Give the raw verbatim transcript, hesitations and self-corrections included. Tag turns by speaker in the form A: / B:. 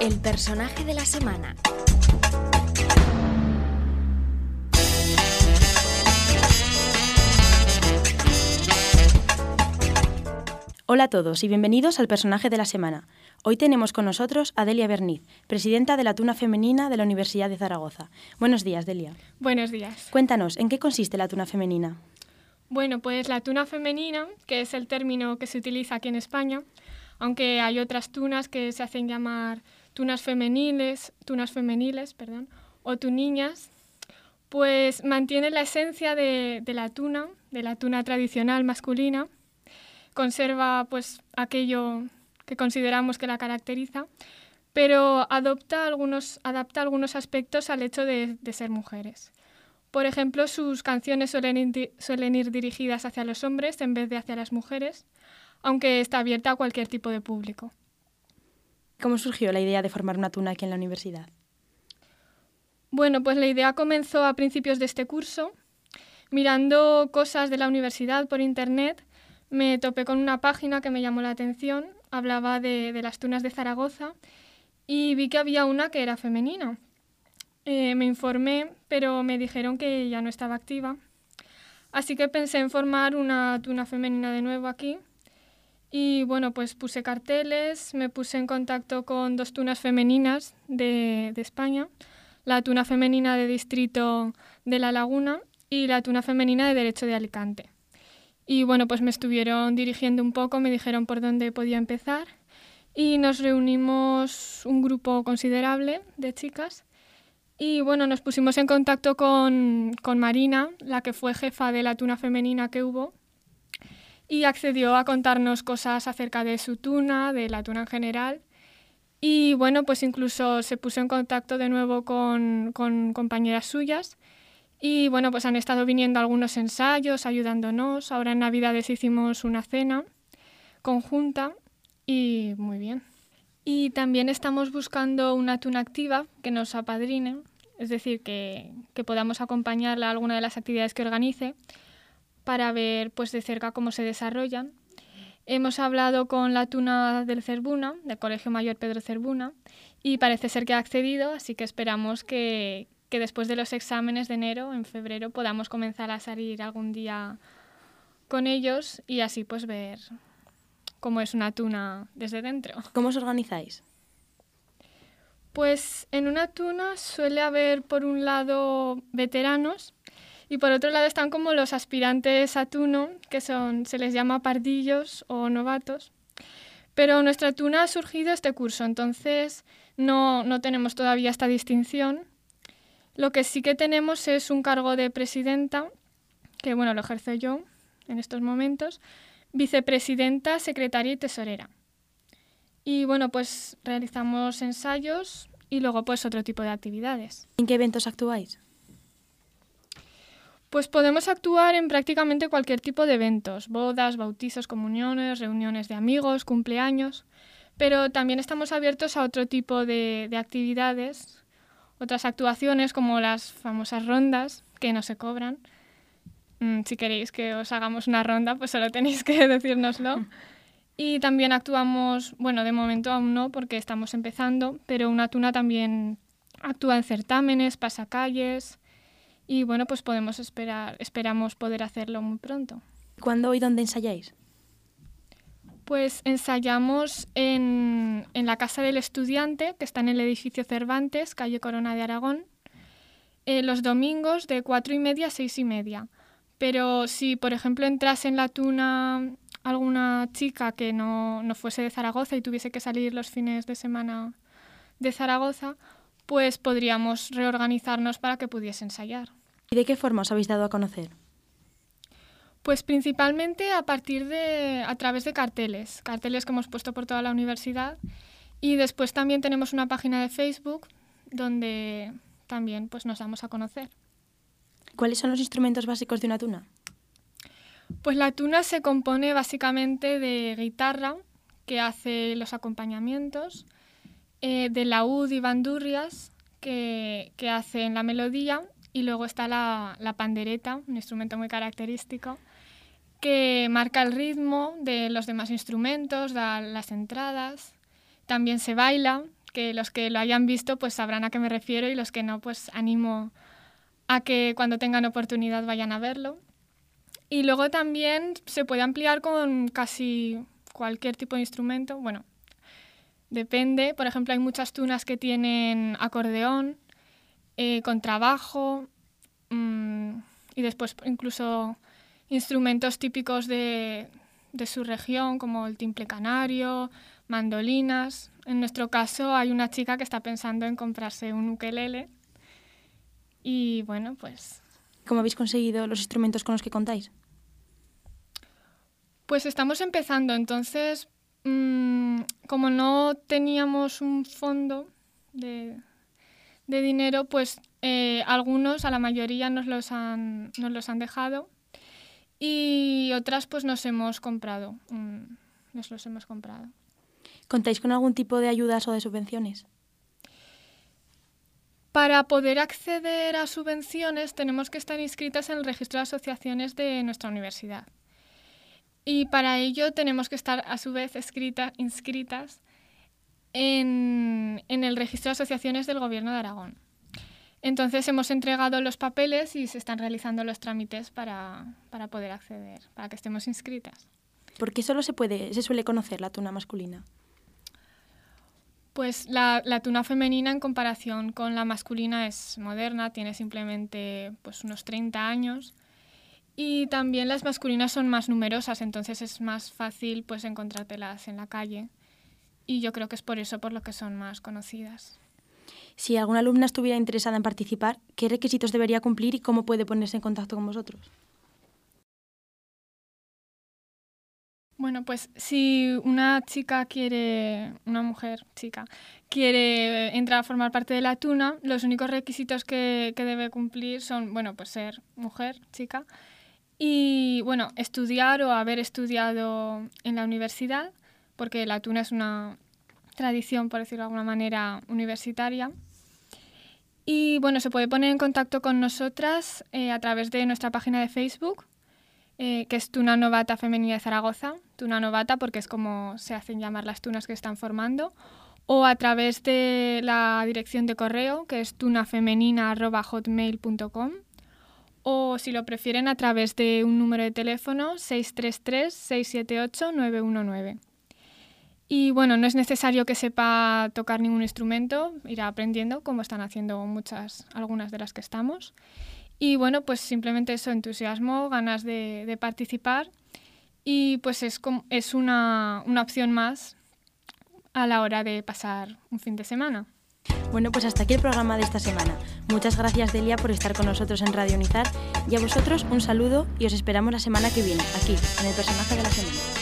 A: El personaje de la semana.
B: Hola a todos y bienvenidos al personaje de la semana. Hoy tenemos con nosotros a Delia Berniz, presidenta de la Tuna Femenina de la Universidad de Zaragoza. Buenos días, Delia.
C: Buenos días.
B: Cuéntanos, ¿en qué consiste la Tuna Femenina?
C: Bueno, pues la tuna femenina, que es el término que se utiliza aquí en España, aunque hay otras tunas que se hacen llamar tunas femeniles, tunas femeniles, perdón, o tuniñas, pues mantiene la esencia de, de la tuna, de la tuna tradicional masculina, conserva pues aquello que consideramos que la caracteriza, pero adopta algunos, adapta algunos aspectos al hecho de, de ser mujeres. Por ejemplo, sus canciones suelen ir, suelen ir dirigidas hacia los hombres en vez de hacia las mujeres, aunque está abierta a cualquier tipo de público.
B: ¿Cómo surgió la idea de formar una tuna aquí en la universidad?
C: Bueno, pues la idea comenzó a principios de este curso. Mirando cosas de la universidad por internet, me topé con una página que me llamó la atención. Hablaba de, de las tunas de Zaragoza y vi que había una que era femenina. Eh, me informé, pero me dijeron que ya no estaba activa. Así que pensé en formar una tuna femenina de nuevo aquí. Y bueno, pues puse carteles, me puse en contacto con dos tunas femeninas de, de España, la tuna femenina de Distrito de La Laguna y la tuna femenina de Derecho de Alicante. Y bueno, pues me estuvieron dirigiendo un poco, me dijeron por dónde podía empezar y nos reunimos un grupo considerable de chicas. Y bueno, nos pusimos en contacto con, con Marina, la que fue jefa de la tuna femenina que hubo, y accedió a contarnos cosas acerca de su tuna, de la tuna en general. Y bueno, pues incluso se puso en contacto de nuevo con, con compañeras suyas. Y bueno, pues han estado viniendo algunos ensayos, ayudándonos. Ahora en Navidades hicimos una cena conjunta y muy bien. Y también estamos buscando una tuna activa que nos apadrine, es decir, que, que podamos acompañarla a alguna de las actividades que organice para ver pues, de cerca cómo se desarrollan. Hemos hablado con la tuna del Cerbuna, del Colegio Mayor Pedro Cerbuna, y parece ser que ha accedido, así que esperamos que, que después de los exámenes de enero, en febrero, podamos comenzar a salir algún día con ellos y así pues ver cómo es una tuna desde dentro.
B: ¿Cómo os organizáis?
C: Pues en una tuna suele haber por un lado veteranos y por otro lado están como los aspirantes a tuno, que son, se les llama pardillos o novatos. Pero nuestra tuna ha surgido este curso, entonces no, no tenemos todavía esta distinción. Lo que sí que tenemos es un cargo de presidenta, que bueno, lo ejerzo yo en estos momentos, vicepresidenta, secretaria y tesorera. Y bueno, pues realizamos ensayos y luego pues otro tipo de actividades.
B: ¿En qué eventos actuáis?
C: Pues podemos actuar en prácticamente cualquier tipo de eventos, bodas, bautizos, comuniones, reuniones de amigos, cumpleaños, pero también estamos abiertos a otro tipo de, de actividades, otras actuaciones como las famosas rondas que no se cobran. Si queréis que os hagamos una ronda, pues solo tenéis que decírnoslo. Y también actuamos, bueno, de momento aún no porque estamos empezando, pero una tuna también actúa en certámenes, pasacalles y bueno, pues podemos esperar, esperamos poder hacerlo muy pronto.
B: ¿Cuándo y dónde ensayáis?
C: Pues ensayamos en, en la Casa del Estudiante, que está en el edificio Cervantes, calle Corona de Aragón, eh, los domingos de cuatro y media a seis y media. Pero si, por ejemplo, entrase en la tuna alguna chica que no, no fuese de Zaragoza y tuviese que salir los fines de semana de Zaragoza, pues podríamos reorganizarnos para que pudiese ensayar.
B: ¿Y de qué forma os habéis dado a conocer?
C: Pues principalmente a partir de, a través de carteles, carteles que hemos puesto por toda la universidad. Y después también tenemos una página de Facebook donde también pues, nos damos a conocer.
B: ¿Cuáles son los instrumentos básicos de una tuna?
C: Pues la tuna se compone básicamente de guitarra, que hace los acompañamientos, eh, de laúd y bandurrias, que, que hacen la melodía, y luego está la, la pandereta, un instrumento muy característico, que marca el ritmo de los demás instrumentos, da las entradas. También se baila, que los que lo hayan visto pues sabrán a qué me refiero y los que no, pues animo a que cuando tengan oportunidad vayan a verlo. Y luego también se puede ampliar con casi cualquier tipo de instrumento. Bueno, depende. Por ejemplo, hay muchas tunas que tienen acordeón, eh, contrabajo mmm, y después incluso instrumentos típicos de, de su región, como el timple canario, mandolinas. En nuestro caso hay una chica que está pensando en comprarse un ukelele. Y bueno, pues...
B: ¿Cómo habéis conseguido los instrumentos con los que contáis?
C: Pues estamos empezando, entonces, mmm, como no teníamos un fondo de, de dinero, pues eh, algunos, a la mayoría, nos los han, nos los han dejado y otras pues nos hemos comprado, mmm, nos los hemos comprado.
B: ¿Contáis con algún tipo de ayudas o de subvenciones?
C: Para poder acceder a subvenciones tenemos que estar inscritas en el registro de asociaciones de nuestra universidad. Y para ello tenemos que estar a su vez escrita, inscritas en, en el registro de asociaciones del Gobierno de Aragón. Entonces hemos entregado los papeles y se están realizando los trámites para, para poder acceder, para que estemos inscritas.
B: ¿Por qué solo se puede, se suele conocer la tuna masculina?
C: Pues la, la tuna femenina en comparación con la masculina es moderna, tiene simplemente pues, unos treinta años y también las masculinas son más numerosas, entonces es más fácil pues, encontrártelas en la calle y yo creo que es por eso por lo que son más conocidas.
B: Si alguna alumna estuviera interesada en participar, ¿qué requisitos debería cumplir y cómo puede ponerse en contacto con vosotros?
C: Bueno, pues si una chica quiere, una mujer chica, quiere entrar a formar parte de la tuna, los únicos requisitos que, que debe cumplir son, bueno, pues ser mujer, chica, y, bueno, estudiar o haber estudiado en la universidad, porque la tuna es una tradición, por decirlo de alguna manera, universitaria. Y, bueno, se puede poner en contacto con nosotras eh, a través de nuestra página de Facebook, Eh, que es Tuna Novata Femenina de Zaragoza, Tuna Novata porque es como se hacen llamar las tunas que están formando, o a través de la dirección de correo que es tunafemenina arroba hotmail punto com, o si lo prefieren a través de un número de teléfono seis tres tres, seis siete ocho, nueve uno nueve. Y bueno, no es necesario que sepa tocar ningún instrumento, irá aprendiendo como están haciendo muchas, algunas de las que estamos. Y bueno, pues simplemente eso, entusiasmo, ganas de, de participar y pues es, como, es una, una opción más a la hora de pasar un fin de semana.
B: Bueno, pues hasta aquí el programa de esta semana. Muchas gracias, Delia, por estar con nosotros en Radio Nizar y a vosotros un saludo y os esperamos la semana que viene, aquí, en el personaje de la semana.